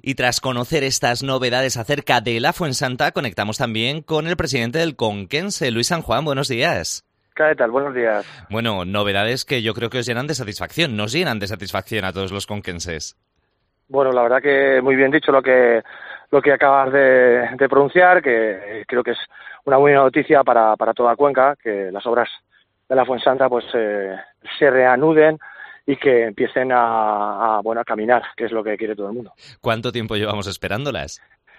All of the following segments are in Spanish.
Y tras conocer estas novedades acerca de la Fuensanta, conectamos también con el presidente del Conquense, Luis San Juan. Buenos días. ¿Qué tal? Buenos días. Bueno, novedades que yo creo que os llenan de satisfacción, nos llenan de satisfacción a todos los conquenses. Bueno, la verdad que muy bien dicho lo que acabas de pronunciar, que creo que es una buena noticia para toda Cuenca, que las obras de la Fuensanta pues se reanuden y que empiecen a caminar, que es lo que quiere todo el mundo. ¿Cuánto tiempo llevamos esperándolas?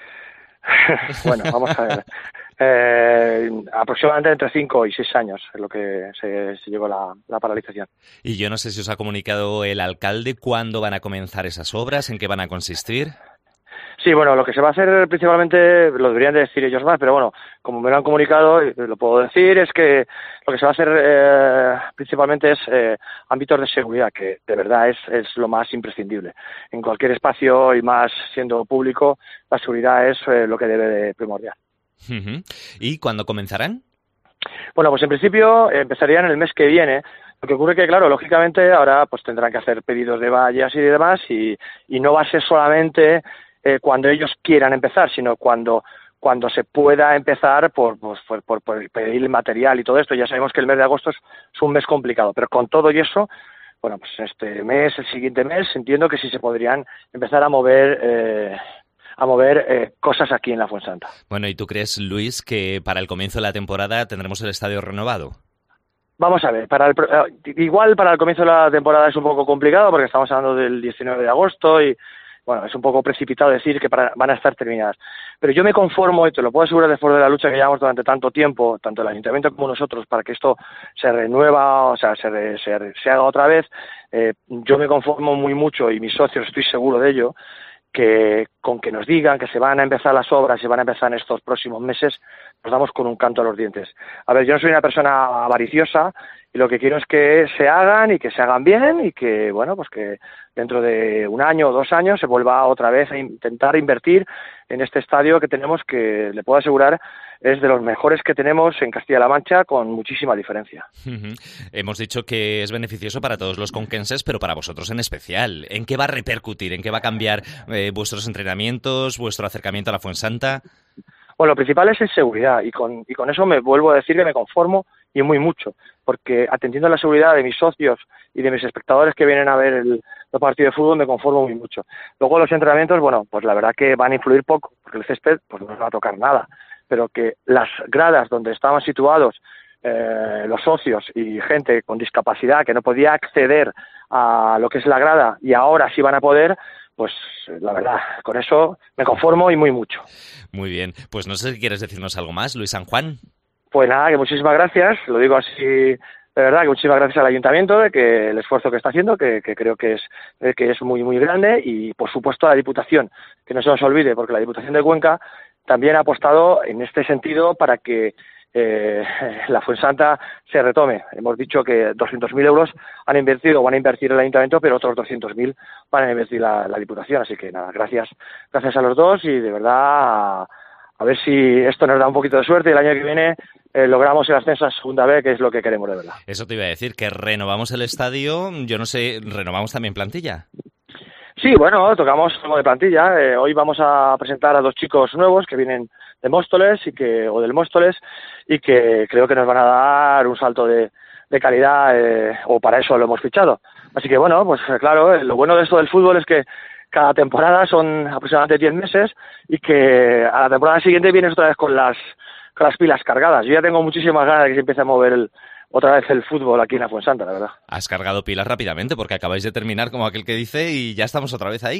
Bueno, vamos a ver. Aproximadamente entre 5 y 6 años es lo que se llevó la paralización. Y yo no sé si os ha comunicado el alcalde cuándo van a comenzar esas obras, en qué van a consistir. Sí, bueno, lo que se va a hacer principalmente, lo deberían de decir ellos más, pero bueno, como me lo han comunicado, lo puedo decir, es que lo que se va a hacer principalmente es ámbitos de seguridad, que de verdad es lo más imprescindible. En cualquier espacio y más siendo público, la seguridad es lo que debe de primordial. Uh-huh. ¿Y cuándo comenzarán? Bueno, pues en principio empezarían el mes que viene. Lo que ocurre que, claro, lógicamente ahora pues tendrán que hacer pedidos de vallas y demás y no va a ser solamente cuando ellos quieran empezar, sino cuando se pueda empezar por pedir el material y todo esto. Ya sabemos que el mes de agosto es un mes complicado, pero con todo y eso, bueno, pues este mes, el siguiente mes, entiendo que sí se podrían empezar a mover cosas aquí en la Fuensanta. Bueno, ¿y tú crees, Luis, que para el comienzo de la temporada tendremos el estadio renovado? Vamos a ver, igual para el comienzo de la temporada es un poco complicado porque estamos hablando del 19 de agosto y bueno, es un poco precipitado decir que van a estar terminadas. Pero yo me conformo, y te lo puedo asegurar después de la lucha que llevamos durante tanto tiempo, tanto el Ayuntamiento como nosotros, para que esto se renueva, o sea, se haga otra vez. Yo me conformo muy mucho, y mis socios estoy seguro de ello, que con que nos digan que se van a empezar las obras y van a empezar en estos próximos meses, nos damos con un canto a los dientes. A ver, yo no soy una persona avariciosa y lo que quiero es que se hagan y que se hagan bien y que, bueno, pues que dentro de 1 año o 2 años se vuelva otra vez a intentar invertir en este estadio que tenemos, que le puedo asegurar es de los mejores que tenemos en Castilla-La Mancha, con muchísima diferencia. Uh-huh. Hemos dicho que es beneficioso para todos los conquenses, pero para vosotros en especial. ¿En qué va a repercutir? ¿En qué va a cambiar vuestros entrenamientos, vuestro acercamiento a la Fuensanta? Bueno, lo principal es en seguridad y con eso me vuelvo a decir que me conformo y muy mucho, porque atendiendo a la seguridad de mis socios y de mis espectadores que vienen a ver el partido de fútbol me conformo muy mucho. Luego los entrenamientos, bueno, pues la verdad que van a influir poco, porque el césped pues no nos va a tocar nada, pero que las gradas donde estaban situados los socios y gente con discapacidad que no podía acceder a lo que es la grada y ahora sí van a poder, pues la verdad, con eso me conformo y muy mucho. Muy bien, pues no sé si quieres decirnos algo más, Luis San Juan. Pues nada, que muchísimas gracias, lo digo así de verdad, que muchísimas gracias al Ayuntamiento de que el esfuerzo que está haciendo, que creo que es muy muy grande, y por supuesto a la Diputación, que no se nos olvide, porque la Diputación de Cuenca también ha apostado en este sentido para que la Fuensanta se retome. Hemos dicho que 200.000 euros van a invertir el Ayuntamiento, pero otros 200.000 van a invertir la Diputación. Así que nada, gracias a los dos y de verdad a ver si esto nos da un poquito de suerte y el año que viene logramos el ascenso a Segunda B, que es lo que queremos de verdad. Eso te iba a decir, que renovamos el estadio, yo no sé, ¿renovamos también plantilla? Sí, bueno, tocamos como de plantilla. Hoy vamos a presentar a 2 chicos nuevos que vienen de Móstoles o del Móstoles y que creo que nos van a dar un salto de calidad, o para eso lo hemos fichado. Así que bueno, pues claro, lo bueno de esto del fútbol es que cada temporada son aproximadamente 10 meses y que a la temporada siguiente vienes otra vez con las pilas cargadas. Yo ya tengo muchísimas ganas de que se empiece a mover otra vez el fútbol aquí en la Fuensanta, la verdad. Has cargado pilas rápidamente porque acabáis de terminar, como aquel que dice, y ya estamos otra vez ahí.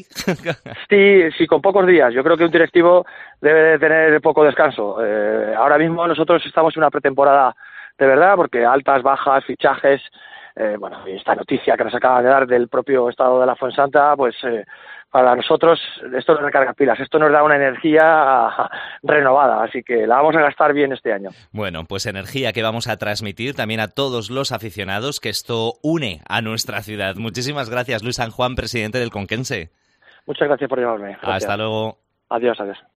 Sí, con pocos días. Yo creo que un directivo debe de tener poco descanso. Ahora mismo nosotros estamos en una pretemporada de verdad, porque altas, bajas, fichajes, y esta noticia que nos acaban de dar del propio estado de la Fuensanta, pues para nosotros esto nos recarga pilas, esto nos da una energía renovada, así que la vamos a gastar bien este año. Bueno, pues energía que vamos a transmitir también a todos los aficionados, que esto une a nuestra ciudad. Muchísimas gracias, Luis San Juan, presidente del Conquense. Muchas gracias por llamarme. Gracias. Hasta luego. Adiós.